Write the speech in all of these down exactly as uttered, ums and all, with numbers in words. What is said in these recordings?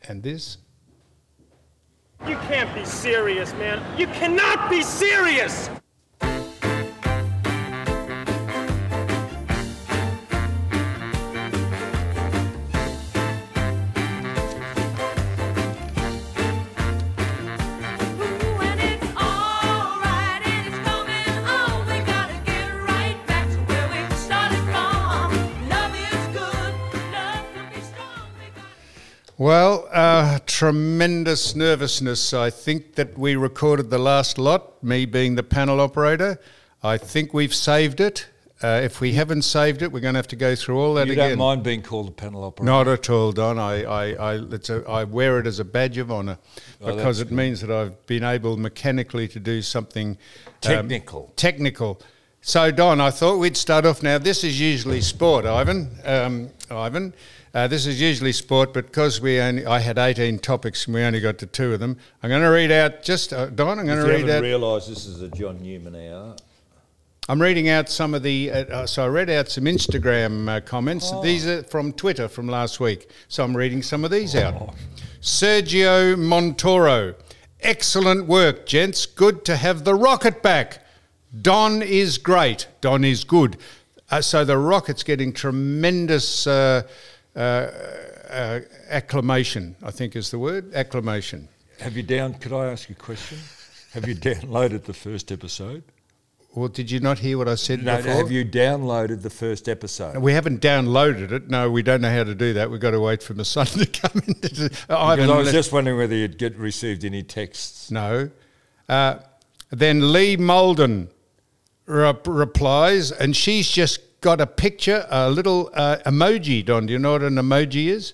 And this? You can't be serious, man. You cannot be serious! Well, uh, tremendous nervousness. I think that we recorded the last lot, me being the panel operator. I think we've saved it. Uh, if we haven't saved it, we're going to have to go through all that you again. You don't mind being called a panel operator? Not at all, Don. I, I, I, it's a, I wear it as a badge of honour oh, because it good. means that I've been able mechanically to do something technical. Um, technical. So, Don, I thought we'd start off now. This is usually sport, Ivan. Um, Ivan. Uh, this is usually sport, but because we only, I had eighteen topics and we only got to two of them, I'm going to read out just, uh, Don, I'm going to read out... If you haven't realised, this is a John Newman hour. I'm reading out some of the, uh, uh, so I read out some Instagram uh, comments. Oh. These are from Twitter from last week. So I'm reading some of these oh. out. Sergio Montoro, excellent work, gents. Good to have the Rocket back. Don is great. Don is good. Uh, so the Rocket's getting tremendous... Uh, Uh, uh, acclamation, I think is the word, acclamation. Have you down, could I ask you a question? Have you downloaded the first episode? Well, did you not hear what I said no, before? Have you downloaded the first episode? We haven't downloaded it. No, we don't know how to do that. We've got to wait for the sun to come in. I, I was just wondering whether you'd get received any texts. No. Uh, then Lee Molden re- replies, and she's just got a picture, a little uh, emoji, Don. Do you know what an emoji is?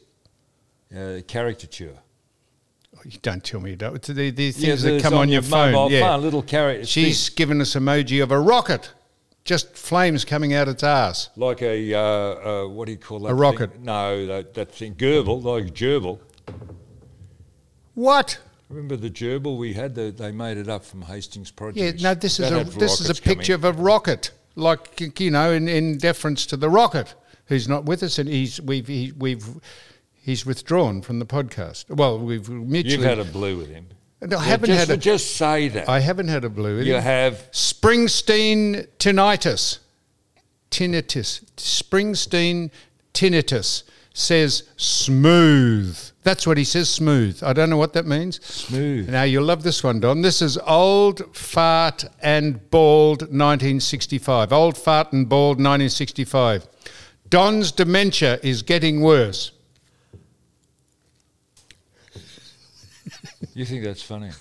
Uh, caricature. Oh, you don't tell me you don't. It's the, the things yeah, that come on, on your, your phone. Mobile yeah. phone, little caricature. She's thing. given us emoji of a rocket, just flames coming out its arse. Like a, uh, uh, what do you call that A rocket. thing? No, that, that thing, gerbil, like a gerbil. What? Remember the gerbil we had? The, they made it up from Hastings Produce. Yeah, no, this is that a this is a picture coming. of a rocket. Like, you know, in, in deference to the Rocket, who's not with us, and he's we've he, we've he's withdrawn from the podcast. Well, we've mutually. You've had a blue with him. No, I yeah, haven't just, had a. Just say that. I haven't had a blue with you him. You have Springsteen tinnitus, tinnitus, Springsteen tinnitus says smooth. That's what he says, smooth. I don't know what that means. Smooth. Now, you'll love this one, Don. This is Old Fart and Bald nineteen sixty-five. Old Fart and Bald nineteen sixty-five. Don's dementia is getting worse. You think that's funny?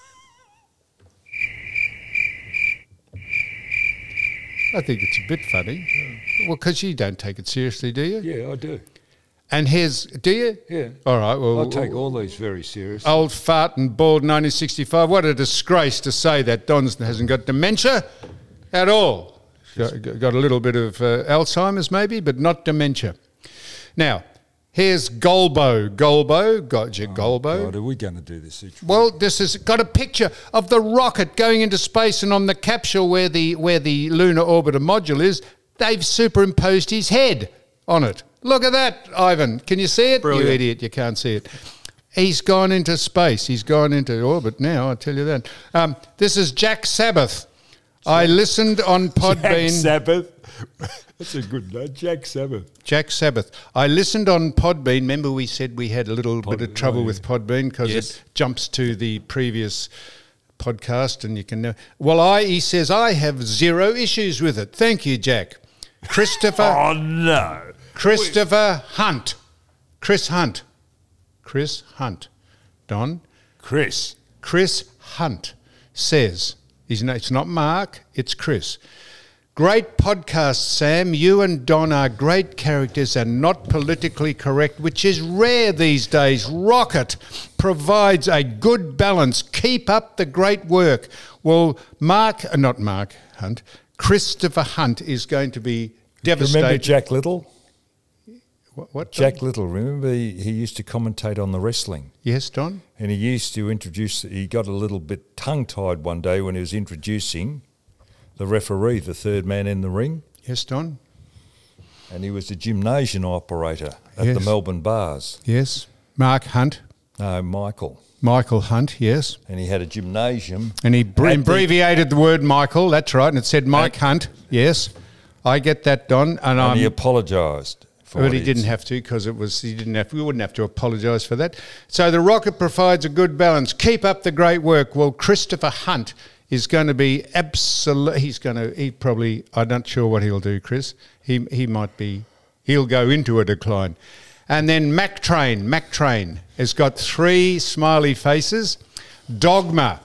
I think it's a bit funny. Yeah. Well, because you don't take it seriously, do you? Yeah, I do. And here's, do you? Yeah. All right, well... I take all these very seriously. Old Fart and Bald nineteen sixty-five. What a disgrace to say that Don hasn't got dementia at all. Got, got a little bit of uh, Alzheimer's maybe, but not dementia. Now, here's Golbo. Golbo, got your oh, Golbo. God, are we going to do this each week? Well, this has got a picture of the rocket going into space, and on the capsule where the where the lunar orbiter module is, they've superimposed his head on it. Look at that, Ivan. Can you see it? Brilliant. You idiot, you can't see it. He's gone into space. He's gone into orbit now, I'll tell you that. Um, this is Jack Sabbath. I listened on Podbean. Jack Sabbath. That's a good name, Jack Sabbath. Jack Sabbath. I listened on Podbean. Remember we said we had a little Pod, bit of trouble oh, yeah. with Podbean because yes. it jumps to the previous podcast and you can know. Well, I, he says, I have zero issues with it. Thank you, Jack. Christopher. Oh, no. Christopher Hunt. Chris Hunt. Chris Hunt. Don? Chris. Chris Hunt says, he's no, it's not Mark, it's Chris. Great podcast, Sam. You and Don are great characters and not politically correct, which is rare these days. Rocket provides a good balance. Keep up the great work. Well, Mark, uh, not Mark Hunt, Christopher Hunt is going to be devastated. Remember Jack Little? What? what Jack Little, remember he, he used to commentate on the wrestling? Yes, Don. And he used to introduce, he got a little bit tongue-tied one day when he was introducing the referee, the third man in the ring. Yes, Don. And he was a gymnasium operator at yes. the Melbourne bars. Yes. Mark Hunt. No, Michael. Michael Hunt, yes. And he had a gymnasium. And he bre- At the- abbreviated the word Michael, that's right, and it said Mike At- Hunt, yes. I get that, Don. And, And I'm, he apologised for but what he he didn't said. have to because it was he didn't have. We wouldn't have to apologise for that. So the Rocket provides a good balance. Keep up the great work. Well, Christopher Hunt is going to be absolute. He's going to. He probably. I'm not sure what he'll do, Chris. He he might be. He'll go into a decline. And then Mac Train. Mac Train has got three smiley faces. Dogma.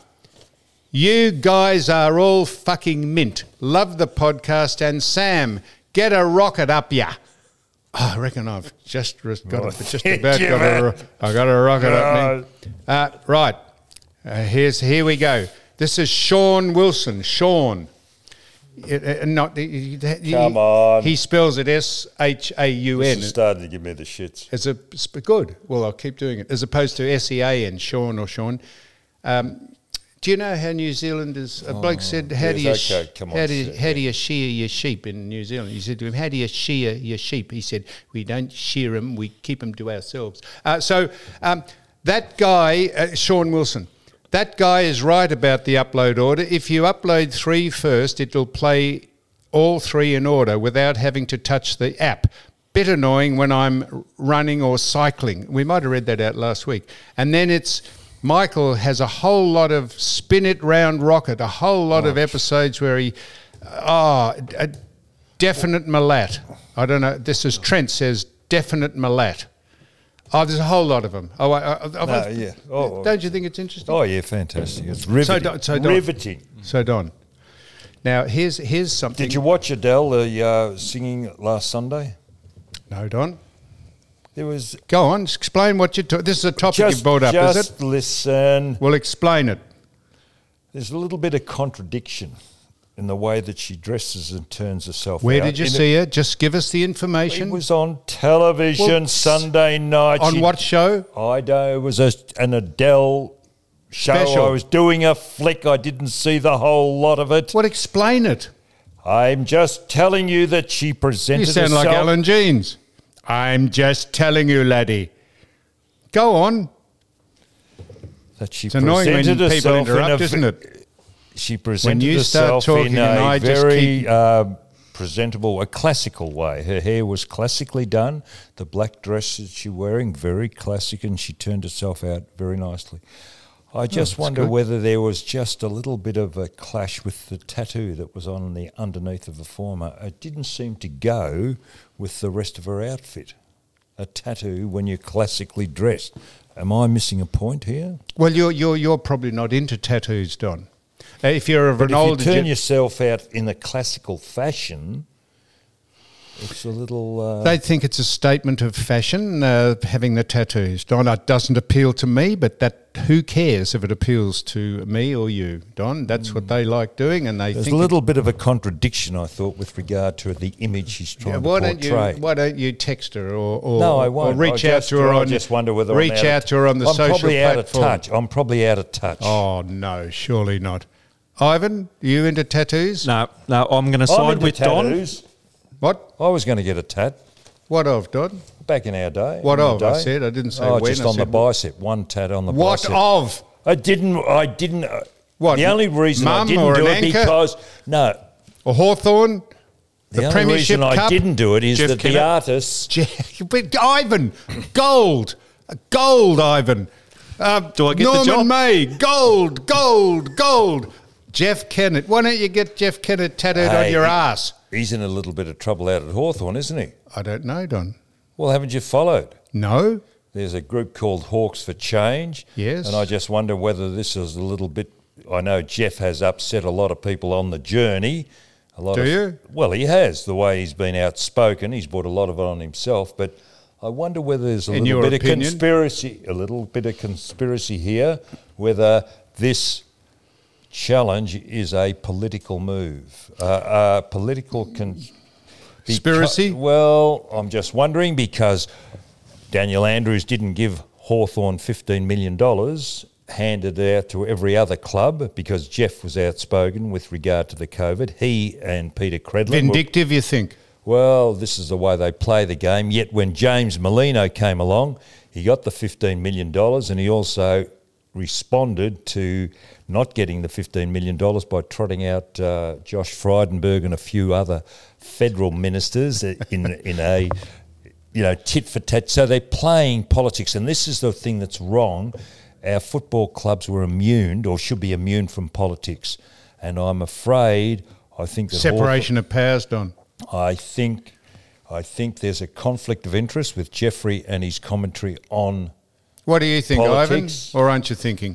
You guys are all fucking mint. Love the podcast. And Sam, get a rocket up ya. Oh, I reckon I've just res- got Oh, it. Just thank about you, got man. a, ro- I got a rocket up me. Uh, right. Uh, here's here we go. This is Sean Wilson. Sean. Uh, uh, not he, he- Come on. He spells it S H A U This N. is starting to give me the shits. As a sp- good. Well, I'll keep doing it. As opposed to S E A N, Sean or Sean. Um, do you know how New Zealanders? A bloke said, "How do you yes, sh- okay, come on, how do you, sit, how do you shear your sheep in New Zealand?" He said to him, "How do you shear your sheep?" He said, "We don't shear them; we keep them to ourselves." Uh, so um, that guy, uh, Sean Wilson, that guy is right about the upload order. If you upload three first, it will play all three in order without having to touch the app. Bit annoying when I'm running or cycling. We might have read that out last week. And then it's Michael has a whole lot of spin it round rocket, a whole lot of episodes where he, oh, a definite malat. I don't know. This is Trent says definite malat. Oh, there's a whole lot of them. Oh, I, I, I, No, yeah. Oh, don't you think it's interesting? Oh, yeah, fantastic. It's riveting. So, so Don, riveting. So Don, now here's here's something. Did you watch Adele the uh, singing last Sunday? No, Don. There was Go on, explain what you. Ta- this is a topic just, you brought up, just is it? listen. Well, explain it. There's a little bit of contradiction in the way that she dresses and turns herself Where out. did you In see it? Just give us the It, information. it was on television Well, Sunday night. on She- what show? I know it was a, an Adele show. Special. I was doing a flick. I didn't see the whole lot of it. Well, explain it. I'm just telling you that she presented You sound herself. like Alan Jeans. I'm just telling you, laddie. Go on. That she It's annoying when presented people herself in interrupt, a isn't v- it? She presented you start herself talking in and a I just very keep- uh, presentable, a classical way. Her hair was classically done. The black dress that she wearing, very classic, and she turned herself out very nicely. I just that's wonder good. whether there was just a little bit of a clash with the tattoo that was on the underneath of the former. It didn't seem to go with the rest of her outfit. A tattoo when you're classically dressed. Am I missing a point here? Well, you're you're you're probably not into tattoos, Don. Uh, if you're of But an if you older turn gen- yourself out in a classical fashion, it's a little... Uh, they think it's a statement of fashion, uh, having the tattoos. Don, it doesn't appeal to me, but that who cares if it appeals to me or you, Don? That's what they like doing, and they there's think a little bit of a contradiction, I thought, with regard to the image she's Yeah, trying why to don't you portray. why don't you text her or, or No, I or won't. reach I out just, to her I on just wonder whether reach I'm out, out of, to her on the I'm social probably out of platform. touch. I'm probably out of touch. Oh no, surely not. Ivan, are you into tattoos? No, no, I'm going to I'm side into with Don. tattoos. What? I was going to get a tat What of, Don? back in our day. What in the of? I day. said I didn't say Oh, when. just I on the said bicep. One tat on the What bicep. of? I didn't. I didn't. Uh, What, The only reason I mum didn't or do an it anchor? because no. Or Hawthorn? The, The only Premiership reason I Cup? didn't do it is Jeff that Kennett? the artists. Je- but Ivan, gold, gold, Ivan. Uh, Do I get the Norman job? May, gold, gold, gold. Jeff Kennett. Why don't you get Jeff Kennett tattooed on Hey, your he- ass? He's in a little bit of trouble out at Hawthorn, isn't he? I don't know, Don. Well, haven't you followed? No. There's a group called Hawks for Change. Yes. And I just wonder whether this is a little bit. I know Jeff has upset a lot of people on the journey. A lot Do of, you? Well, he has, the way he's been outspoken. He's brought a lot of it on himself. But I wonder whether there's a In little your bit opinion? of conspiracy, a little bit of conspiracy here, whether this challenge is a political move, uh, a political con- Conspiracy? Beca- well, I'm just wondering because Daniel Andrews didn't give Hawthorn fifteen million dollars, handed it out to every other club because Jeff was outspoken with regard to the COVID. He and Peter Credlin. were- Vindictive, you think? well, this is the way they play the game. Yet when James Molino came along, he got the fifteen million dollars and he also responded to not getting the fifteen million dollars by trotting out uh, Josh Frydenberg and a few other federal ministers in in a, you know, tit for tat. So they're playing politics, and this is the thing that's wrong. Our football clubs were immune, or should be immune from politics, and I'm afraid I think that Separation of powers, Don. I think, I think there's a conflict of interest with Jeffrey and his commentary on. What do you think, politics. Ivan? Or aren't you thinking?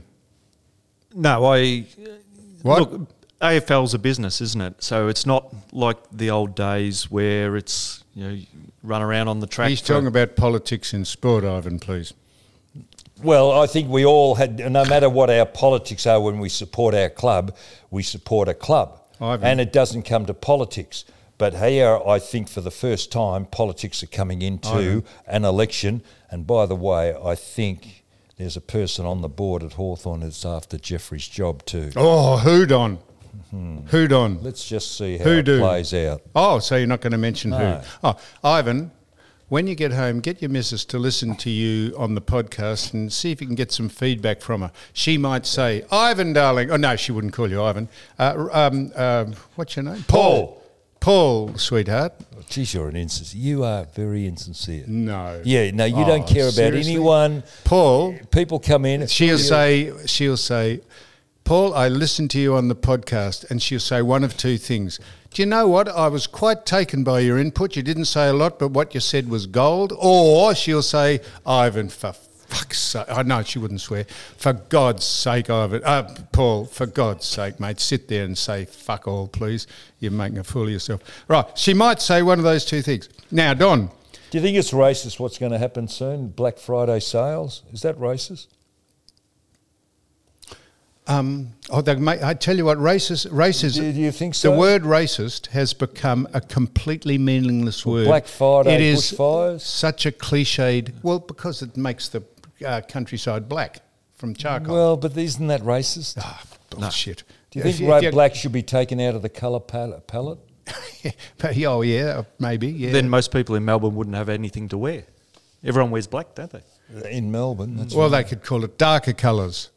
No, I What? look. A F L's a business, isn't it? So it's not like the old days where it's, you know, you run around on the track. He's for- talking about politics in sport, Ivan, please. Well, I think we all had, no matter what our politics are when we support our club, we support a club. Ivan. And it doesn't come to politics. But here, I think for the first time, politics are coming into Ivan. an election. And by the way, I think there's a person on the board at Hawthorn that's after Jeffrey's job too. Oh, who, Don? Who, Don? Let's just see how Who it do? plays out. Oh, so you're not going to mention No. who? Oh, Ivan, when you get home, get your missus to listen to you on the podcast and see if you can get some feedback from her. She might say, Ivan, darling. Oh, no, she wouldn't call you Ivan. Uh, um, uh, what's your name? Paul. Paul, sweetheart. Geez, you're an insincere. You are very insincere. No. Yeah, no, you Oh, don't care about seriously? anyone. Paul, People come in. she'll Yeah. say, she'll say, Paul, I listened to you on the podcast, and she'll say one of two things. Do you know what? I was quite taken by your input. You didn't say a lot, but what you said was gold. Or she'll say, Ivan, for fuck's sake. I know she wouldn't swear. For God's sake, Ivan. Uh, Paul, for God's sake, mate, sit there and say fuck all, please. You're making a fool of yourself. Right. She might say one of those two things. Now, Don. Do you think it's racist what's going to happen soon? Black Friday sales? Is that racist? Um, oh, they may, I tell you what, racist, racism. Do- do you think so? The word racist has become a completely meaningless word. Black Friday, it is bushfires? such a cliched. Well, because it makes the uh, countryside black from charcoal. Well, but isn't that racist? Ah, bullshit. Do you think If you- ra- if you- black should be taken out of the colour palette? palette? But, oh yeah, maybe. Yeah. Then most people in Melbourne wouldn't have anything to wear. Everyone wears black, don't they? In Melbourne, that's well, right. they could call it darker colours.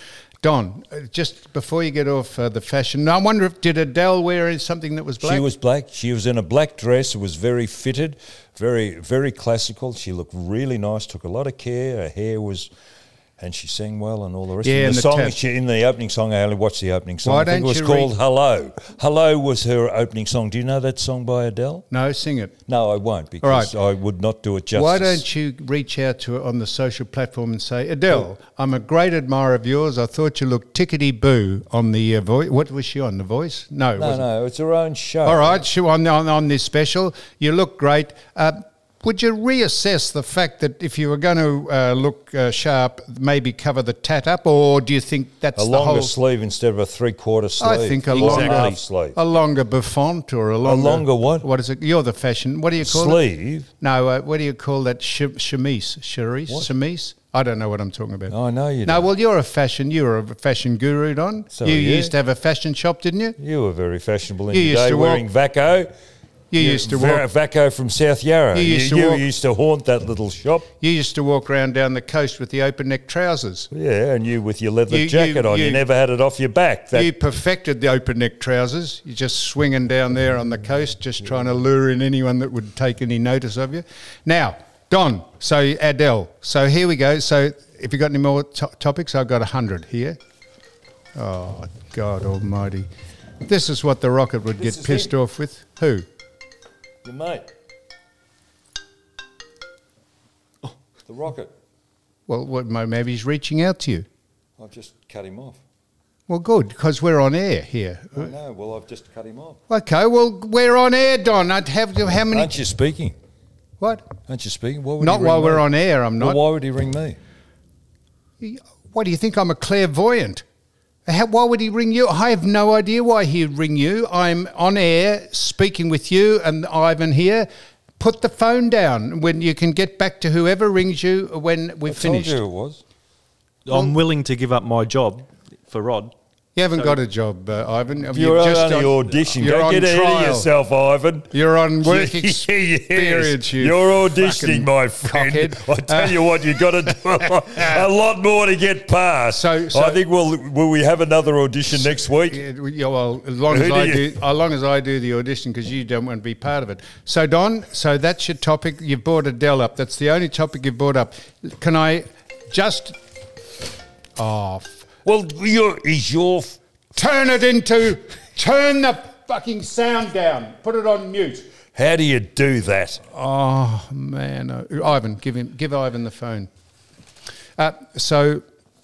Don, uh, just before you get off uh, the fashion, I wonder if did Adele wear something that was black? She was black. She was in a black dress. It was very fitted, very, very classical. She looked really nice, took a lot of care. Her hair was... And she sang well and all the rest Yeah, of it. and The the song, tap. she, in the opening song, I only watched the opening song. Why I think don't it was you called read- Hello. Hello was her opening song. Do you know that song by Adele? No, sing it. No, I won't because All right. I would not do it justice. Why don't you reach out to her on the social platform and say, Adele, I'm a great admirer of yours. I thought you looked tickety-boo on the uh, Voice. What was she on, The Voice? No, it No, wasn't. no, it's her own show. All right, she on, on, on this special. You look great. Uh, would you reassess the fact that if you were going to uh, look uh, sharp, maybe cover the tat up, or do you think that's A the longer whole... sleeve instead of a three-quarter sleeve. I think a Or longer, half sleeve. a longer bouffant or a longer... longer what? What is it? You're the fashion. What do you call it? Sleeve? No, uh, what do you call that? Sh- chemise? Cherise? What? Chemise? I don't know what I'm talking about. I know you No, don't. well, you're a fashion. You were a fashion guru, Don. So you are you. used to have a fashion shop, didn't you? You were very fashionable in You your used day, to walk- wearing Vaco. You used to Ver- walk. Vaco from South Yarra. You used to you, walk- used to haunt that little shop. You used to walk around down the coast with the open neck trousers. Yeah, and you with your leather You- you- jacket on. You, you- never had it off your back. That, You perfected the open neck trousers. You're just swinging down there on the coast, just trying to lure in anyone that would take any notice of you. Now, Don, so Adele. So here we go. So if you've got any more to- topics, I've got a hundred here. Oh, God almighty. This is what the Rocket would This get is pissed him. off with. Who? your mate. Oh, the rocket. Well, what, maybe he's reaching out to you. I've just cut him off. Well, good, because we're on air here. I know. Well, I've just cut him off. Okay, well, we're on air, Don. I'd have to, how many... Aren't you speaking? What? Aren't you speaking? Why would Not he ring while we're me? on air, I'm Well, not. why would he ring me? What, do you think I'm a clairvoyant? How, why would he ring you? I have no idea why he'd ring you. I'm on air speaking with you and Ivan here. Put the phone down when you can get back to whoever rings you when we've I told finished. you it was. I'm willing to give up my job for Rod. You haven't So- got a job, uh, Ivan. You've You're just only on- auditioning. You're Don't on get ahead of trial. yourself, Ivan. You're on work Yes, experience. You You're fucking auditioning, my friend. cockhead. I tell you what, you've got to do a lot more to get past. So- so- I think we'll will we have another audition next week? Yeah, yeah, well, as long Who as do I you- do, as long as I do the audition, because you don't want to be part of it. So, Don, so that's your topic. You've brought Adele up. That's the only topic you've brought up. Can I just? Oh, f- Well, you're, is your f- turn it into. Turn the fucking sound down. Put it on mute. how do you do that? Oh man, uh, Ivan, give him, give Ivan the phone. Uh, so,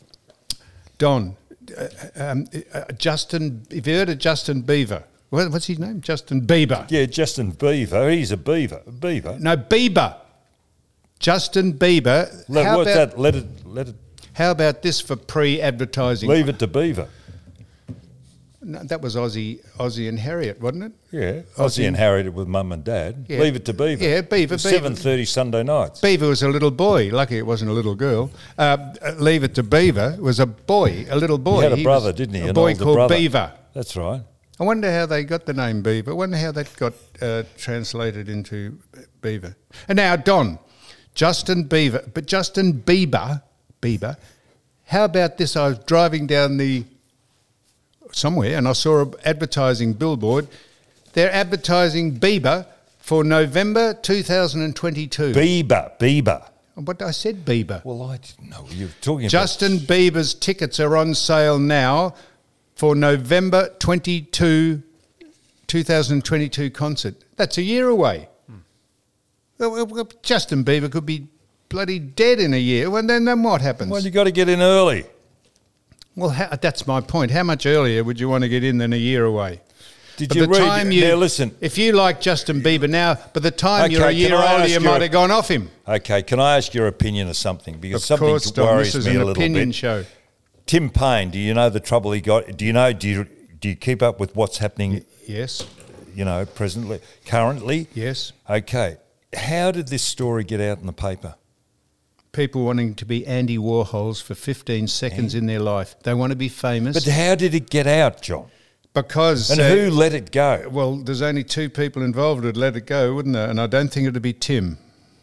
Don, uh, um, uh, Justin. Have you heard of Justin Bieber? What, what's his name? Justin Bieber. Yeah, Justin Beaver. He's a beaver. Beaver. No, Bieber. Justin Bieber. Let, how, what's about, that? Let it. Let it. how about this for pre-advertising? Leave it to Beaver. No, that was Ozzy, Ozzy and Harriet, wasn't it? Yeah, Ozzy inherited it with mum and dad. Yeah. Leave it to Beaver. Yeah, Beaver, Beaver. Seven thirty Sunday nights. Beaver was a little boy. Lucky it wasn't a little girl. Uh, uh, Leave It to Beaver was a boy, a little boy. He had a was brother, didn't he? A An boy older called brother. Beaver. That's right. I wonder how they got the name Beaver. I wonder how that got uh, translated into Beaver. And now, Don, Justin Bieber, but Justin Bieber, Bieber, how about this? I was driving down the somewhere and I saw an advertising billboard. They're advertising Bieber for November two thousand twenty-two. Bieber. Bieber. But I said Bieber. Well, I didn't know you were talking Justin Bieber's tickets are on sale now for November twenty-second, twenty twenty-two concert. That's a year away. Well, well, well, Justin Bieber could be bloody dead in a year. Well, then, then what happens? about. Well, you got to get in early. Well, how, that's my point. How much earlier would you want to get in than a year away? Did By you the read? time you, now listen. if you like Justin Bieber now, by the time Okay, you're a can year I older, ask you your- might have gone off him. Okay, can I ask your opinion of something? Because Of something course, Don, worries this is me an a little opinion bit. show. Tim Payne, do you know the trouble he got? Do you know? Do you do you keep up with what's happening? Yes, You know, presently, currently. yes. Okay, how did this story get out in the paper? People wanting to be Andy Warhols for fifteen seconds in their life. They want to be famous. But how did it get out, John? Because And uh, who let it go? well, there's only two people involved who'd let it go, wouldn't there? And I don't think it'd be Tim.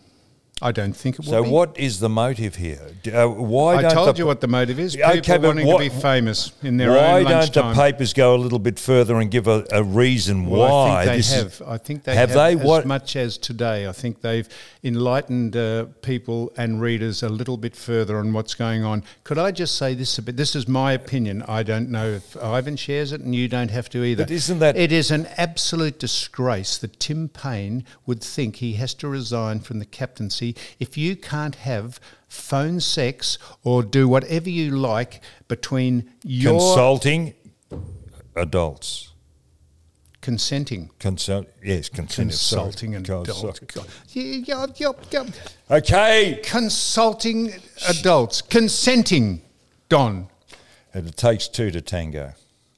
I don't think it would So be. what is the motive here? D- Uh, why I don't told the, you what the motive is. Okay, People but wanting what- to be famous in their why own don't lunchtime. the papers go a little bit further and give a, a reason Well, why? I think they this have. Is, I think they have have, they? as What- much as today. I think they've enlightened uh, people and readers a little bit further on what's going on. Could I just say this a bit? This is my opinion. I don't know if Ivan shares it, and you don't have to either. But isn't that- It is an absolute disgrace that Tim Payne would think he has to resign from the captaincy if you can't have phone sex or do whatever you like between your consulting adults. consenting. Consult, yes, consenting. sorry. Consulting and Consult- adults. God. Yeah, yeah, yeah, yeah. Okay. Consulting adults. Consenting, Don. And it takes two to tango.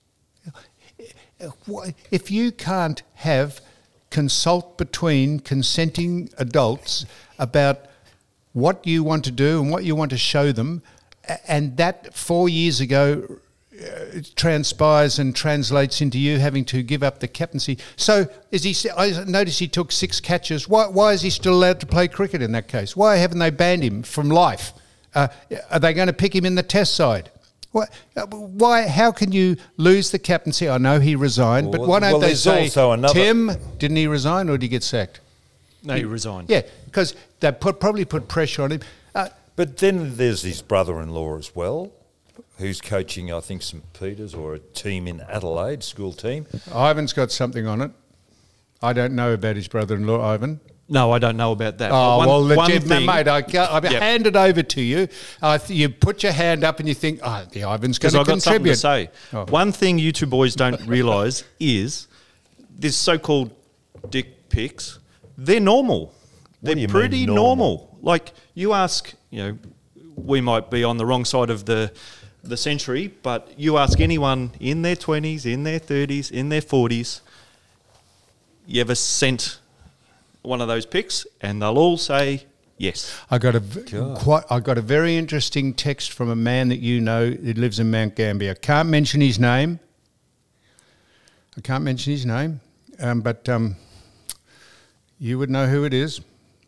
Why- If you can't have consult between consenting adults about what you want to do and what you want to show them, a- and that four years ago uh, transpires and translates into you having to give up the captaincy. So is he? I noticed he took six catches. Why, why is he still allowed to play cricket in that case? Why haven't they banned him from life? Uh, are they going to pick him in the Test side? Why, uh, why? How can you lose the captaincy? I know he resigned, but Well, why don't well, they there's say, also another- Tim, didn't he resign or did he get sacked? No, he resigned. Yeah, because they put, probably put pressure on him. Uh, But then there's his brother-in-law as well, who's coaching, I think, St Peters or a team in Adelaide, school team. Ivan's got something on it. I don't know about his brother-in-law, Ivan. No, I don't know about that. Oh, But one, well, the one Jim- thing, mate, I, I Yep. hand it over to you. Uh, you put your hand up and you think, oh, the Ivan's going because to I've got something contribute. to say. Oh. One thing you two boys don't realise is this so-called dick pics, they're normal. They're do you mean pretty normal? normal. Like, you ask, you know, we might be on the wrong side of the the century, but you ask anyone in their twenties, in their thirties, in their forties, you ever sent one of those pics, and they'll all say Yes. I got a v- quite. I got a very interesting text from a man that you know who lives in Mount Gambier. Can't mention his name. I can't mention his name, um, but um, you would know who it is.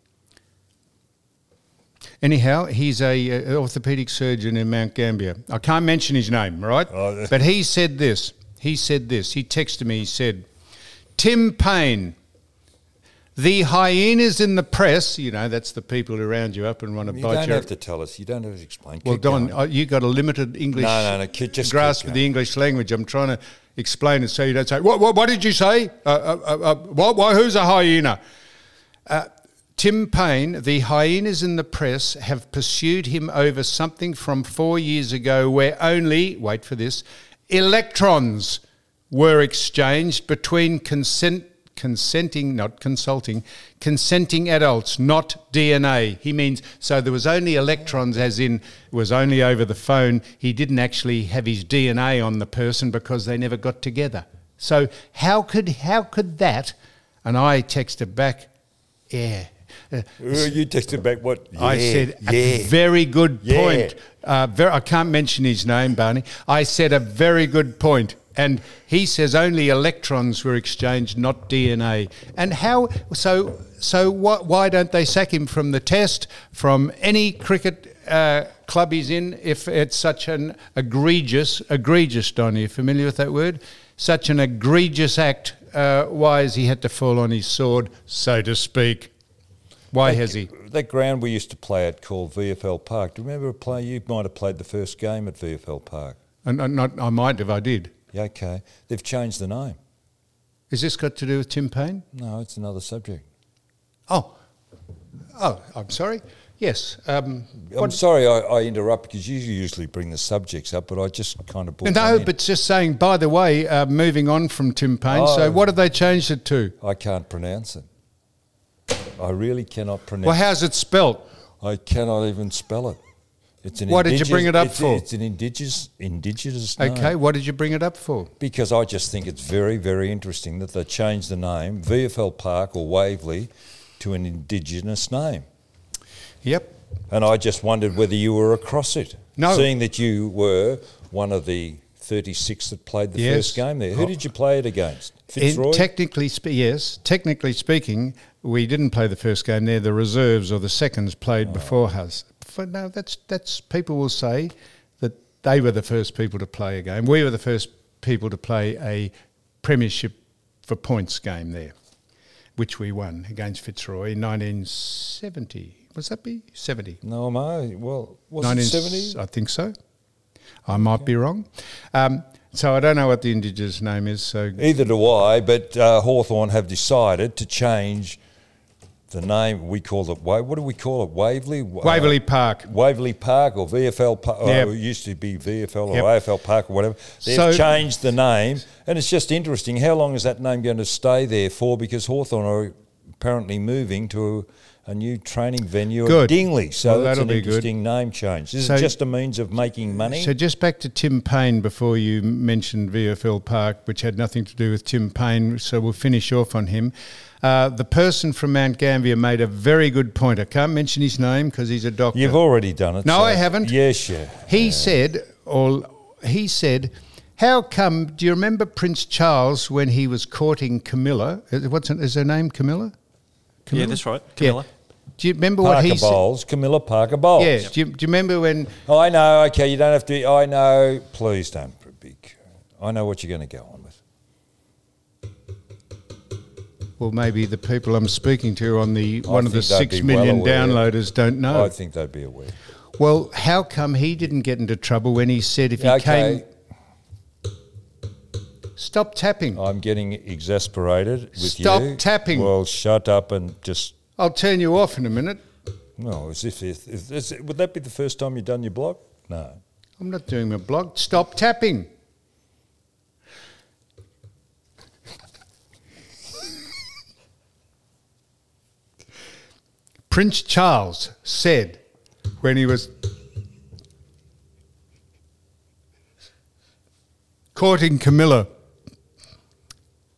Anyhow, he's a, a orthopaedic surgeon in Mount Gambier. I can't mention his name, right? Oh. But he said this. He said this. He texted me. He said, "Tim Payne. The hyenas in the press," you know, that's the people around you up and want to You bite don't your... have to tell us. You don't have to explain. Well, Keep Don, going. uh, you got a limited English No, no, no, keep- just grasp keep of the going. English language. I'm trying to explain it so you don't say, what, what, what did you say? Uh, uh, uh, uh, what, what, who's a hyena? Uh, Tim Payne, the hyenas in the press have pursued him over something from four years ago where only, wait for this, electrons were exchanged between consent consenting, not consulting, consenting adults, not D N A. He means, so there was only electrons, as in, it was only over the phone. He didn't actually have his D N A on the person because they never got together. So how could how could that? And I texted back, yeah. Uh, Oh, you texted back what? I Yeah, said, yeah. a very good Yeah. point. Uh, ver- I can't mention his name, Barney. I said a very good point. And he says only electrons were exchanged, not D N A. And how, so so wh- why don't they sack him from the test, from any cricket uh, club he's in, if it's such an egregious, egregious, Don, are you familiar with that word? Such an egregious act, uh, why has he had to fall on his sword, so to speak? Why That- has he? That ground we used to play at called V F L Park. Do you remember a play? You might have played the first game at V F L Park. And, and not, I might if I did. Yeah, okay. They've changed the name. Is this got to do with Tim Payne? No, it's another subject. Oh, oh, I'm sorry. Yes. Um, I'm what- sorry I, I interrupt because you usually bring the subjects up, but I just kind of brought no, one in. but just saying. By the way, uh, moving on from Tim Payne. So, Oh. what have they changed it to? I can't pronounce it. I really cannot pronounce Well, how's it spelt? it. I cannot even spell it. It's an Why did you indigenous- bring it up it's, for? It's an indigenous indigenous name. Okay, what did you bring it up for? Because I just think it's very, very interesting that they changed the name V F L Park or Waverley to an indigenous name. Yep. And I just wondered whether you were across it. No. Seeing that you were one of the thirty-six that played the Yes. first game there. Who did you play it against? Fitzroy? In technically, spe- yes. Technically speaking, we didn't play the first game there. The reserves or the seconds played Oh. before us. But no, that's that's. People will say that they were the first people to play a game. We were the first people to play a premiership for points game there, which we won against Fitzroy in nineteen seventy. Was that be seventy? No, mate. Well, was it nineteen seventy? I think so. I might be wrong. Um, so I don't know what the indigenous name is. So Either do I, but uh, Hawthorn have decided to change the name. We call it, Wa- what do we call it? Waverley? Uh, Waverley Park. Waverley Park or V F L Park. Yep. Oh, it used to be V F L or Yep. A F L Park or whatever. They've So- changed the name. And it's just interesting. How long is that name going to stay there for? Because Hawthorn are apparently moving to a, a new training venue Good. at Dingley. So Well, that's that'll an be good. interesting name change. Is So- it just a means of making money? So just back to Tim Payne before you mentioned V F L Park, which had nothing to do with Tim Payne, so we'll finish off on him. Uh, the person from Mount Gambier made a very good point. I can't mention his name because he's a doctor. You've already done it. No, so- I haven't. Yes, yeah. He said, or he said, how come, do you remember Prince Charles when he was courting Camilla? Is- What's her, is her name Camilla? Yeah, Camilla? that's right. Yeah. Camilla. Do you remember what Parker he said? Bowles, Camilla Parker Bowles. Yeah. Do you, do you remember when... Oh, I know. Okay, you don't have to. I know. Please don't. Be, I know what you're going to go on with. Well, maybe the people I'm speaking to on the I one of the think they'd six be well million aware. downloaders don't know. I think they'd be aware. Well, how come he didn't get into trouble when he said if he Okay, came... Stop tapping. I'm getting exasperated with Stop you. tapping. Well, shut up and just. I'll turn you off in a minute. No, as if, if, if is it- would that be the first time you've done your blog? No. I'm not doing my blog. Stop tapping. Prince Charles said when he was courting Camilla,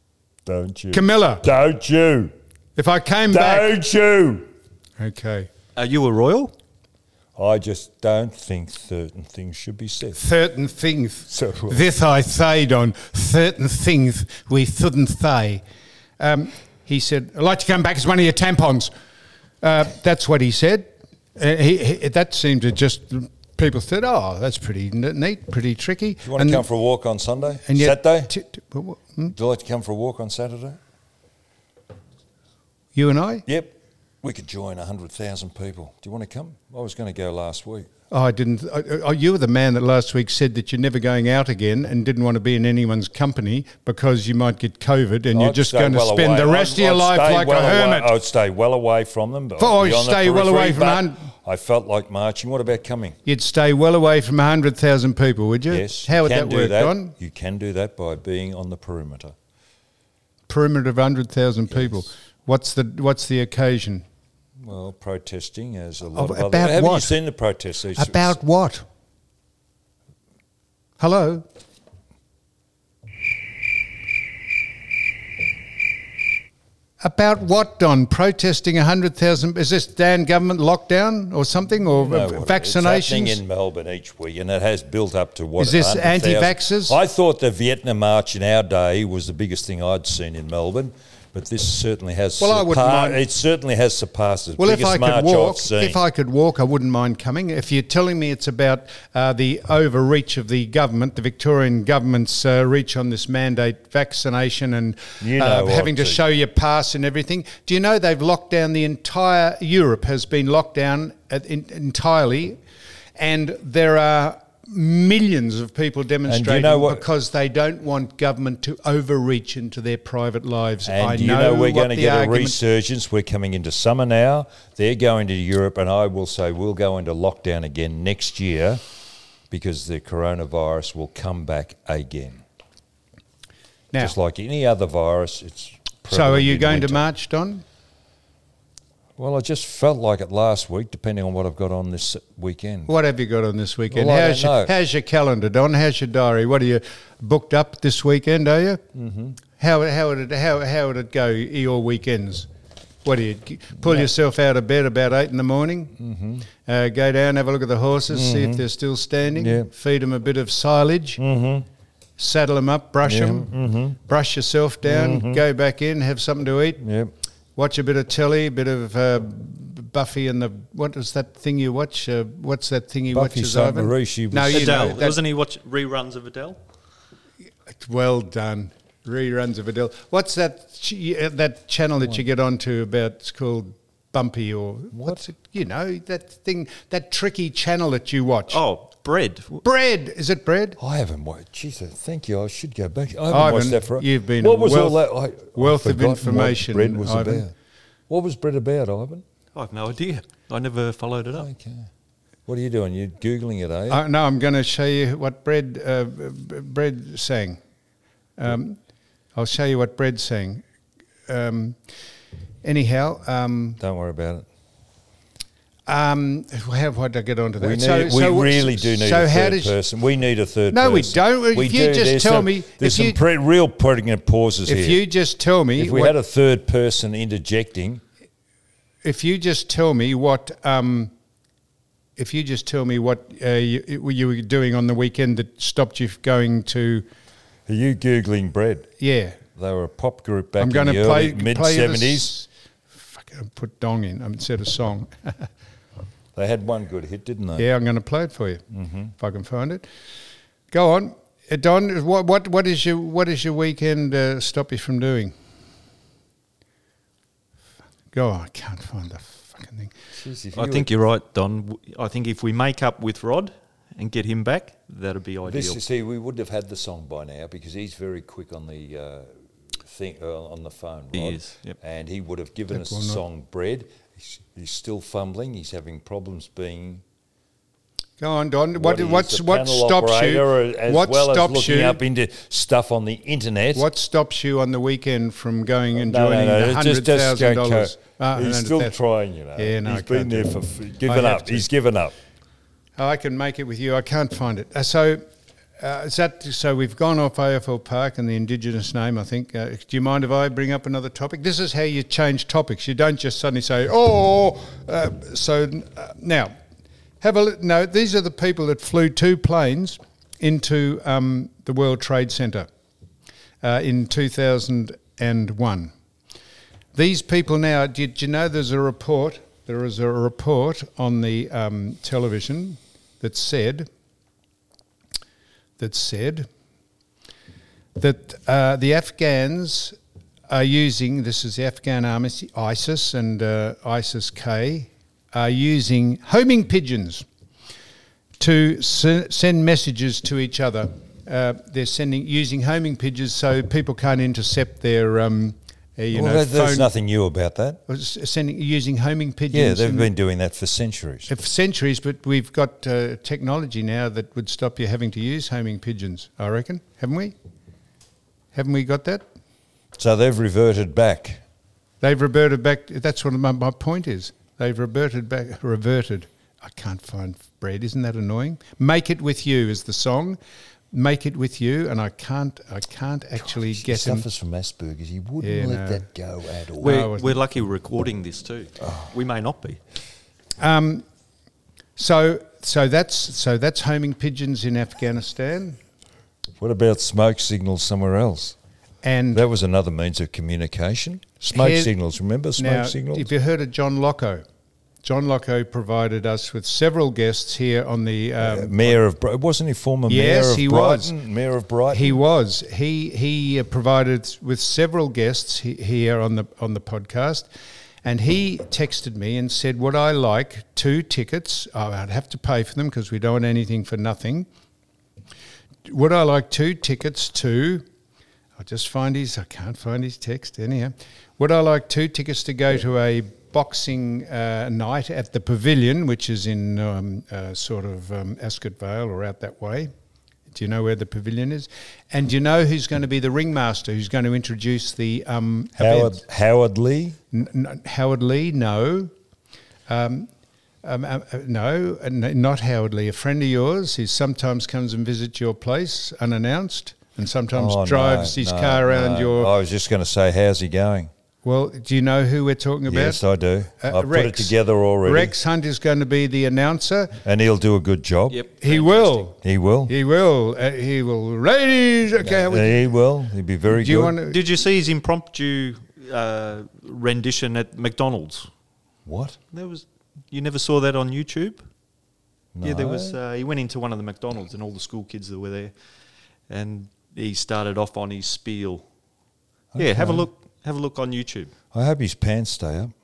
Don't you? Camilla, Don't you? if I came back... Don't you? Okay. Are you a royal? I just don't think certain things should be said. Certain things. So- This I say, Don. Certain things we shouldn't say. Um, he said, I'd like to come back as one of your tampons. Uh, that's what he said. Uh, he, he, that seemed to just... People said, oh, that's pretty n- neat, pretty tricky. Do you want to come for a walk on Sunday? and yet- Saturday? T- t- hmm? Would you like to come for a walk on Saturday? You and I? Yep. We could join one hundred thousand people. Do you want to come? I was going to go last week. Oh, I didn't. Oh, you were the man that last week said that you're never going out again and didn't want to be in anyone's company because you might get COVID and you're I'd just stay going to well spend away. the rest I'd- of your I'd life stay like well a away- hermit. I would stay well away from them. But Oh, I'd be on the stay well away periphery, from but un- I felt like marching. What about coming? You'd stay well away from one hundred thousand people, would you? Yes. How you would can that do work, that. Don? You can do that by being on the perimeter. Perimeter of one hundred thousand people. What's the What's the occasion? Well, protesting as a lot Of- of other... about Haven't you what? seen the protests? It's- About what? Hello? About what, Don? Protesting one hundred thousand? Is this Dan government lockdown or something? Or No, v- what- It's happening vaccinations? in Melbourne each week, and it has built up to what? Is this one hundred thousand? anti-vaxxers? I thought the Vietnam March in our day was the biggest thing I'd seen in Melbourne, but this certainly has. Well, I wouldn't surpa- mind- It certainly has surpassed the Well, if biggest I march could walk, I've seen. if I could walk, I wouldn't mind coming. If you're telling me it's about uh, the overreach of the government, the Victorian government's uh, reach on this mandate vaccination and You know uh, what having to to- show your pass and everything, do you know they've locked down the entire Europe has been locked down at, in, entirely, and there are millions of people demonstrating know what- because they don't want government to overreach into their private lives. And I you know, know, we're what going to the get a argument- resurgence. We're coming into summer now. They're going to Europe, and I will say we'll go into lockdown again next year because the coronavirus will come back again. Now, Just like any other virus, it's so are prevalent you in going to winter. march, Don? Well, I just felt like it last week, depending on what I've got on this weekend. What have you got on this weekend? Well, I how's, don't your, know. how's your calendar, Don? How's your diary? What are you booked up this weekend? Are you? Mm-hmm. How how would it how how would it go your weekends? What do you g- pull yourself out of bed about eight in the morning? Mm-hmm. Uh, go down, have a look at the horses, see if they're still standing. Yeah. Feed them a bit of silage. Mm-hmm. Saddle them up, brush them, Mm-hmm. brush yourself down, go back in, have something to eat. Yep. Watch a bit of telly, a bit of uh, Buffy and the what is that thing you watch? Uh, what's that thing he Buffy watches? Saint Ivan? Marie, she was- no, you Adele. know, that- Wasn't he watch reruns of Adele? well done. Reruns of Adele. What's that? ch- uh, That channel that you get onto about? It's called Bumpy or what's it? You know that thing, that tricky channel that you watch. Oh, Bread. Bread. Is it Bread? I haven't watched. Jeez, thank you. I should go back. I haven't Ivan, watched that for. you've been What a was wealth- all that? I, wealth I've of forgotten information, What bread was Ivan. about. What was bread about, Ivan? I have no idea. I never followed it up. Okay. What are you doing? You're googling it, are you? Uh, no, I'm going to show you what Bread uh, b- Bread sang. Um, I'll show you what Bread sang. Um, anyhow, um, Don't worry about it. um, how would I get onto that? We, need, So- we so what's- really do need so a how third does- person. We need a third No, we person. don't. If you just There's tell some, me- There's if some you- pre- real pregnant pauses If here. you just tell me, if we what- had a third person interjecting, if you just tell me what, um, if you just tell me what uh, you, you were doing on the weekend that stopped you going to, are you googling bread? yeah, They were a pop group back I'm in going the to play early mid play you seventies. this- Fucking put dong in instead of song. They had one good hit, didn't they? Yeah, I'm going to play it for you if I can find it. Go on, uh, Don. What what what is your what is your weekend uh, stop you from doing? Go on, I can't find the fucking thing. Jeez, if I you think you're right, Don. W- I think if we make up with Rod and get him back, that'd be were- ideal. this is, see, we would have had the song by now because he's very quick on the uh, thing uh, on the phone. He Rod, is, yep. and he would have given That us the will not- song "Bread." He's, he's still fumbling. He's having problems being. Go on, Don. What what he is, what's the what panel stops operator, you? As What well stops as looking you? up into stuff on the internet. What stops you on the weekend from going and No, no, joining no, the just- hundred just thousand go- dollars? Ah, He's still trying, you know. Yeah, no, he's I been can't there do for it. f- I given have up. to. He's given up. I can make it with you. I can't find it. Uh, so, Uh, is that so? We've gone off A F L Park and the Indigenous name. I think. Uh, do you mind if I bring up another topic? This is how you change topics. You don't just suddenly say, "Oh." Uh, so uh, now, have a look. No, these are the people that flew two planes into um, the World Trade Center uh, in two thousand one. These people now. Did you know there's a report? There is a report on the um, television that said. that said that uh, the Afghans are using, this is the Afghan army, ISIS and uh, ISIS-K, are using homing pigeons to s- send messages to each other. Uh, they're sending using homing pigeons so people can't intercept their, um, uh, you well, know, there's phone. nothing new about that. Sending using homing pigeons. Yeah, they've in- been doing that for centuries. For centuries, but we've got uh, technology now that would stop you having to use homing pigeons, I reckon. Haven't we? Haven't we got that? So they've reverted back. They've reverted back. That's what my, my point is. They've reverted back. Reverted. I can't find bread. Isn't that annoying? Make It With You is the song. Make It With You, and I can't. I can't actually Gosh, get he him. suffers from Asperger's. He wouldn't Yeah, let no. that go at all. We're, No, we're lucky we're recording this too. We may not be. Um, so, so that's so that's homing pigeons in Afghanistan, What about smoke signals somewhere else? and That was another means of communication. Smoke Here- signals, remember smoke now, signals? have you heard of John Locko? John Locko provided us with several guests here on the. Um, Uh, Mayor of Brighton, wasn't he former Yes, Mayor of he was. Brighton? Mayor of Brighton? He was. He he uh, provided with several guests he, here on the on the podcast, and he texted me and said, "Would I like two tickets? Oh, I'd have to pay for them because we don't want anything for nothing. Would I like two tickets to?" I'll just find his. I can't find his text anyhow. Would I like two tickets to go to a boxing uh, night at the Pavilion, which is in um, uh, sort of um, Ascot Vale or out that way? Do you know where the Pavilion is? And do you know who's going to be the ringmaster? Who's going to introduce the um, Howard, event? Howard Lee? N- n- Howard Lee? No. Um, um, uh, uh, no, uh, n- not Howard Lee. A friend of yours who sometimes comes and visits your place unannounced and sometimes Oh, drives no, his no, car around no. your... I was just going to say, how's he going? Well, do you know who we're talking about? Yes, I do. Uh, I've put Rex. it together already. Rex Hunt is going to be the announcer. And he'll do a good job. Yep. He will. He will. He will. Uh, he will. Ladies, okay. how we- He will. He'll be very do you good. want to? Did you see his impromptu uh, rendition at McDonald's? What? There was. You never saw that on YouTube? Yeah, there No. was. Uh, he went into one of the McDonald's and all the school kids that were there, and he started off on his spiel. Yeah, have a Okay. look. Have a look on YouTube. I hope his pants stay up.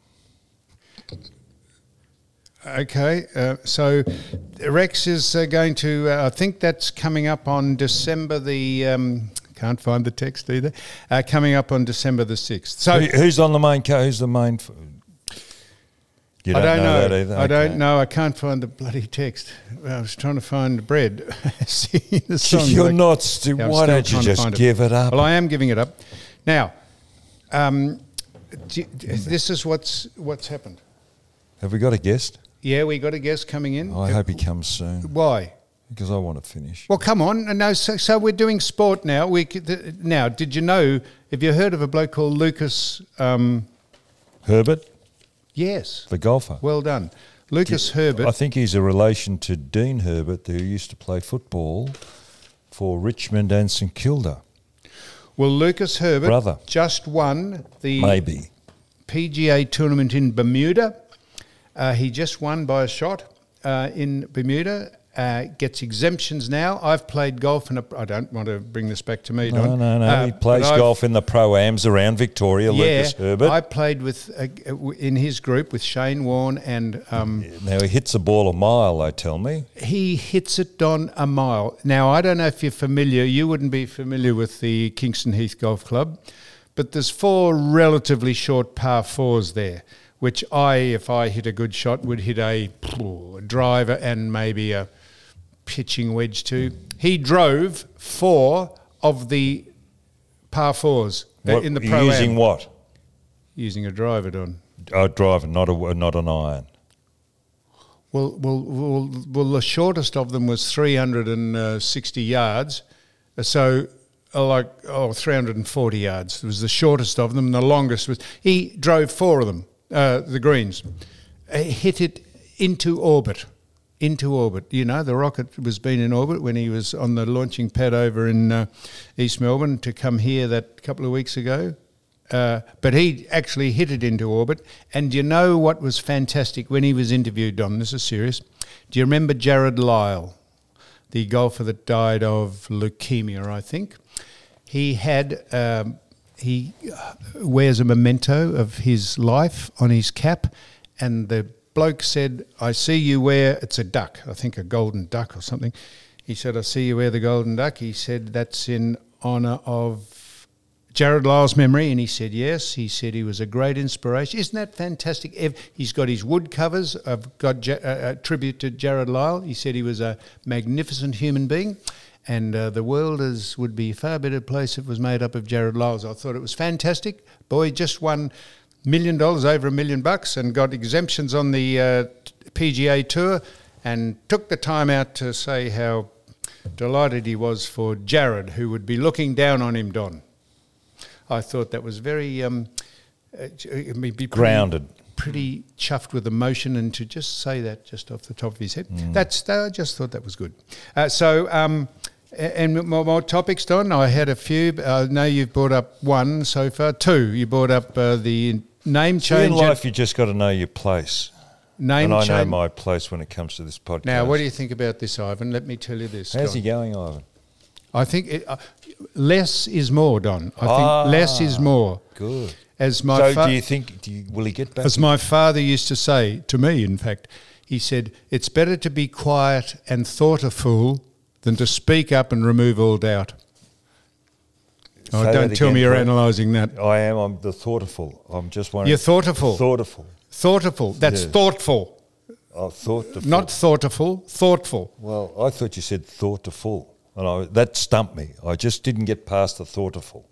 Okay, uh, so Rex is uh, going to. Uh, I think that's coming up on December the. Um, can't find the text either. Uh, coming up on December the sixth. So Who, who's on the main co? Who's the main? F- you I don't, don't know, know. that either. I don't Okay. know. I can't find the bloody text. I was trying to find the bread. See the song. You're like- not. Stu- Yeah, I'm why still don't you trying to just find give it up? Well, I am giving it up. Now, um, do, this is what's what's happened. Have we got a guest? Yeah, we got a guest coming in. I hope he comes soon Why? because I want to finish. Well, come on. No, so, so we're doing sport now. We c- th- now. Did you know? Have you heard of a bloke called Lucas? Um, Herbert, yes. the golfer. Well done, Lucas Herbert. I think he's a relation to Dean Herbert, who used to play football for Richmond and St Kilda. Well, Lucas Herbert Brother. just won the Maybe. P G A tournament in Bermuda. Uh, he just won by a shot uh, in Bermuda. Uh, gets exemptions now. I've played golf, and I don't want to bring this back to me. No, Don. no, no. Uh, he plays but I've- golf in the pro-ams around Victoria, Yeah, Lucas Herbert. I played with uh, in his group with Shane Warne, and um, now, he hits a ball a mile, they tell me. he hits it on a mile. Now, I don't know if you're familiar. You wouldn't be familiar with the Kingston Heath Golf Club, but there's four relatively short par fours there, which I, if I hit a good shot, would hit a, a driver and maybe a pitching wedge too. He drove four of the par fours uh, What- in the you're pro using what? using a driver, Don. Oh, driving, not a not an iron. Well, well, well, well, the shortest of them was three hundred sixty yards. So, uh, like, oh, three hundred forty yards. It was the shortest of them. The longest was, he drove four of them, uh, the greens. He hit it into orbit. Into orbit. You know, the rocket was been in orbit when he was on the launching pad over in uh, East Melbourne to come here that couple of weeks ago. Uh, but he actually hit it into orbit. And you know what was fantastic when he was interviewed, Don? This is serious. Do you remember Jared Lyle, the golfer that died of leukemia, I think? He had... Um, he wears a memento of his life on his cap, and the bloke said, I see you wear, it's a duck, I think a golden duck or something. He said, I see you wear the golden duck. He said, that's in honour of Jared Lyle's memory. And he said, yes. He said he was a great inspiration. Isn't that fantastic? He's got his wood covers. I've got a tribute to Jared Lyle. He said he was a magnificent human being. And uh, the world is, would be a far better place if it was made up of Jared Lyles. I thought it was fantastic. Boy, just won million dollars, over a million bucks, and got exemptions on the uh, P G A Tour, and took the time out to say how delighted he was for Jared, who would be looking down on him, Don. I thought that was very um, uh, be pretty, grounded, pretty chuffed with emotion, and to just say that just off the top of his head, mm. that's I just thought that was good. Uh, so. Um, And more, more topics, Don. I had a few. I know you've brought up one so far. Two. You brought up uh, the name change. In life, you just got to know your place. Name and I change. know my place when it comes to this podcast. Now, what do you think about this, Ivan? Let me tell you this. How's Don. he going, Ivan? I think it, uh, less is more, Don. I ah, think less is more. Good. As my so, fa- do you think? Do you, will he get back? As my father used to say to me, in fact, he said, "It's better to be quiet and thought a fool than to speak up and remove all doubt." Oh, Say don't that tell again, me you're Brett. analysing that. I am. I'm the thoughtful. I'm just wondering. You're thoughtful. Thoughtful. Thoughtful. That's Yeah. thoughtful. I thought. The Not thoughtful, thoughtful. Well, I thought you said thoughtful, and I, that stumped me. I just didn't get past the thoughtful.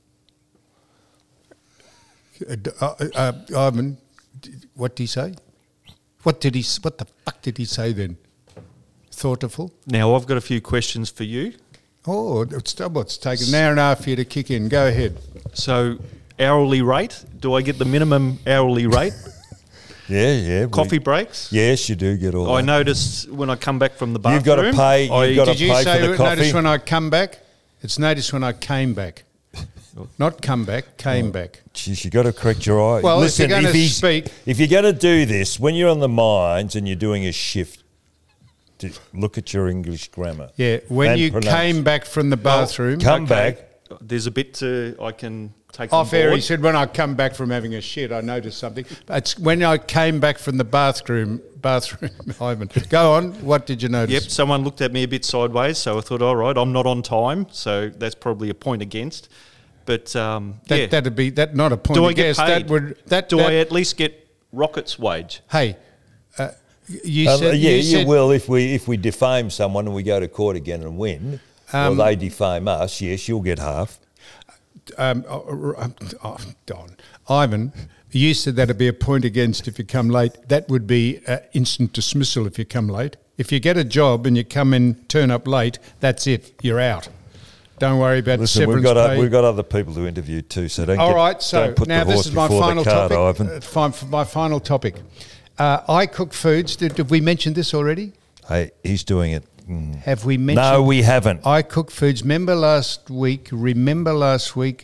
Uh, uh, uh, Ivan, d- what did he say? What did he? s- What the fuck did he say then? Thoughtful. Now, I've got a few questions for you. Oh, it's, it's taken an hour and a half for you to kick in. Go ahead. So, hourly rate, do I get the minimum hourly rate? Yeah, yeah. we- Coffee breaks? Yes, you do get all I that. noticed when I come back from the bathroom. You've got to pay. You've I- got to Did you pay say for the coffee. notice when I come back? It's notice when I came back. Not come back, came back. Jeez, you got to correct your eye. Well, if Listen, you're gonna he's- speak- if you're going to do this, when you're on the mines and you're doing a shift, to look at your English grammar. Yeah, when and you pronounce- came back from the bathroom. come Okay. back. There's a bit to, I can take on Off air, he board. said, when I come back from having a shit, I noticed something. It's when I came back from the bathroom, bathroom, Ivan. Go on, what did you notice? Yep, someone looked at me a bit sideways, so I thought, all right, I'm not on time, so that's probably a point against. But um, That, yeah, That'd be that not a point do I of get guess. paid? That would that do that, I at least get Rocket's wage? Hey, uh, you Um, said yeah, you, you, said, will if we if we defame someone and we go to court again and win, Um, or they defame us. Yes, you'll get half. Um, oh, oh, oh, Don, Ivan, you said that'd be a point against if you come late. That would be uh, instant dismissal if you come late. If you get a job and you come in, turn up late, that's it. You're out. Don't worry about Listen, severance we've got pay. o- we've got other people to interview too, so don't. All get, right, so don't put now the this horse is my before final the cart, topic. Ivan. Uh, fine, for my final topic. Uh, I cook foods. Did, did we mention this already? Hey, he's doing it. Mm. Have we mentioned? No, we haven't. I cook foods. Remember last week? Remember last week?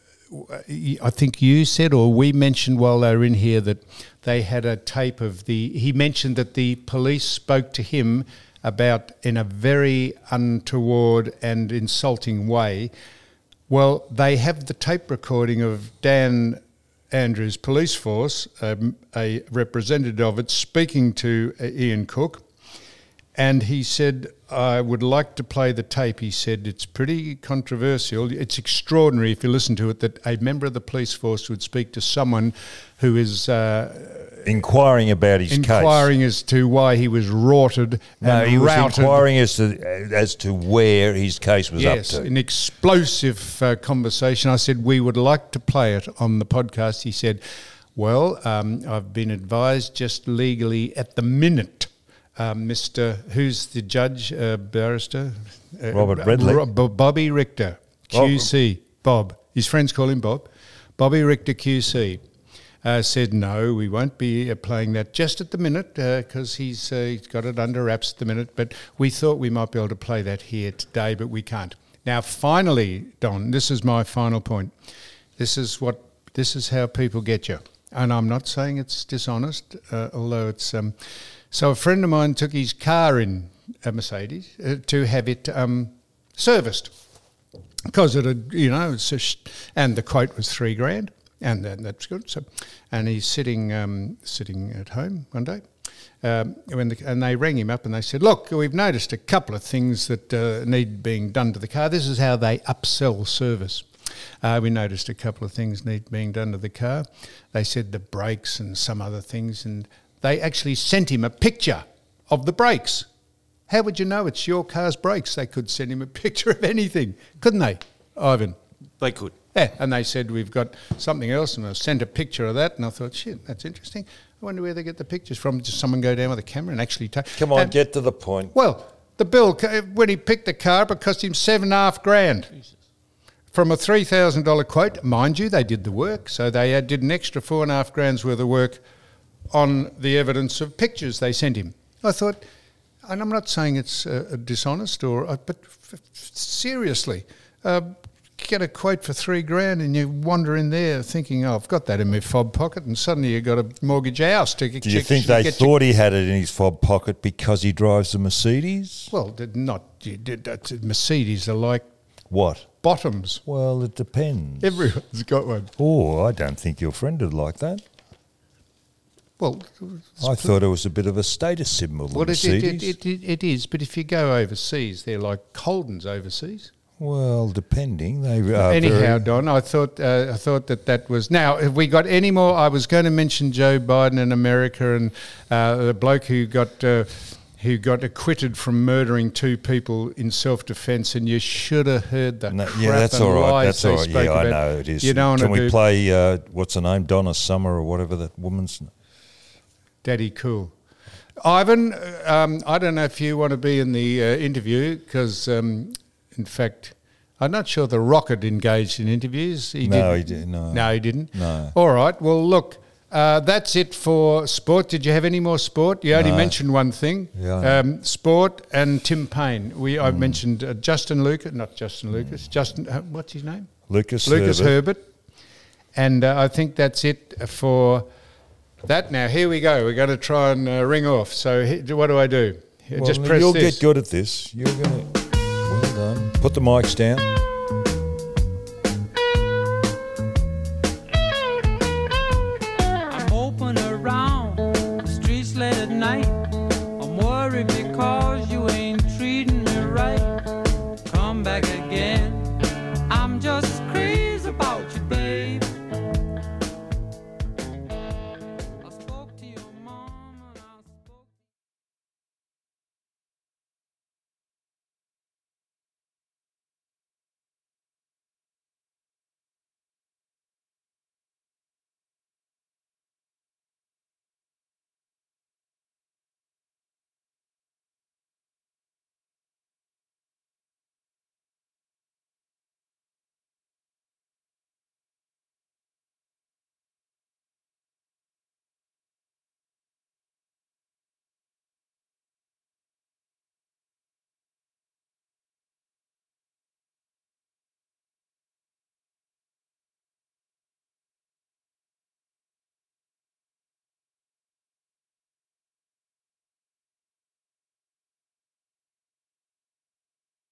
I think you said, or we mentioned while they were in here, that they had a tape of the. He mentioned that the police spoke to him about in a very untoward and insulting way. Well, they have the tape recording of Dan Andrews' police force, um, a representative of it, speaking to uh, Ian Cook. And he said, I would like to play the tape. He said, it's pretty controversial. It's extraordinary if you listen to it that a member of the police force would speak to someone who is uh, Inquiring about his inquiring as to why he was rorted case. No, and he was routed. inquiring as to as to where his case was Yes, up to. an explosive uh, conversation. I said, we would like to play it on the podcast. He said, well, um, I've been advised just legally at the minute uh, Mister Who's the judge, uh, barrister? Uh, Robert Redley. Ro- Bo- Bobby Richter, Q C. Bob. His friends call him Bob. Bobby Richter, Q C. Uh, said, no, we won't be uh, playing that just at the minute because uh, he's, uh, he's got it under wraps at the minute. But we thought we might be able to play that here today, but we can't. Now, finally, Don, this is my final point. This is what this is how people get you. And I'm not saying it's dishonest, uh, although it's... Um, so a friend of mine took his car in, a Mercedes, uh, to have it um, serviced because it had, you know, it's just, and the quote was three grand. And then that's good. So, and he's sitting um, sitting at home one day, um, when the, and they rang him up and they said, "Look, we've noticed a couple of things that uh, need being done to the car. This is how they upsell service. Uh, we noticed a couple of things need being done to the car." They said the brakes and some other things, and they actually sent him a picture of the brakes. How would you know it's your car's brakes? They could send him a picture of anything, couldn't they, Ivan? They could. Yeah, and they said, we've got something else, and I sent a picture of that, and I thought, shit, that's interesting. I wonder where they get the pictures from. Just someone go down with a camera and actually take... Come on, and, get to the point. Well, the bill, when he picked the car, it cost him seven and a half grand. Jesus. From a three thousand dollars quote. Mind you, they did the work, so they had, did an extra four and a half grand's worth of work on the evidence of pictures they sent him. I thought, and I'm not saying it's uh, dishonest, or, uh, but f- f- seriously... Uh, get a quote for three grand and you wander in there thinking, oh, I've got that in my fob pocket, and suddenly you've got a mortgage house to get. Do you think they thought he had it in his fob pocket because he drives a Mercedes? Well, did not. Did, Mercedes are like what? Bottoms. Well, it depends. Everyone's got one. Oh, I don't think your friend would like that. Well, I thought it was a bit of a status symbol. Well, it, Mercedes. it, it, it, it is, but if you go overseas, they're like Holden's overseas. Well, depending. They are Anyhow, very Don, I thought uh, I thought that that was... Now, have we got any more? I was going to mention Joe Biden in America and uh, the bloke who got uh, who got acquitted from murdering two people in self-defence, and you should have heard the No, crap yeah, that's and all right. lies That's they all right. spoke Yeah, I about. know it is. You don't Can want to we do play, uh, what's her name, Donna Summer or whatever that woman's... Daddy Cool. Ivan, um, I don't know if you want to be in the uh, interview because, um, in fact... I'm not sure The Rocket engaged in interviews. He No, didn't. he didn't. No. no, he didn't. No. All right. Well, look, uh, that's it for sport. Did you have any more sport? You only No. mentioned one thing. Yeah. Um, sport and Tim Payne. We I mentioned uh, Justin Lucas, not Justin Lucas. Justin, uh, what's his name? Lucas Lucas Herbert. Herbert. And uh, I think that's it for that. Now here we go. We're going to try and uh, ring off. So he, what do I do? Well, Just press you'll this. get good at this. You're going to... Well done. Put the mics down.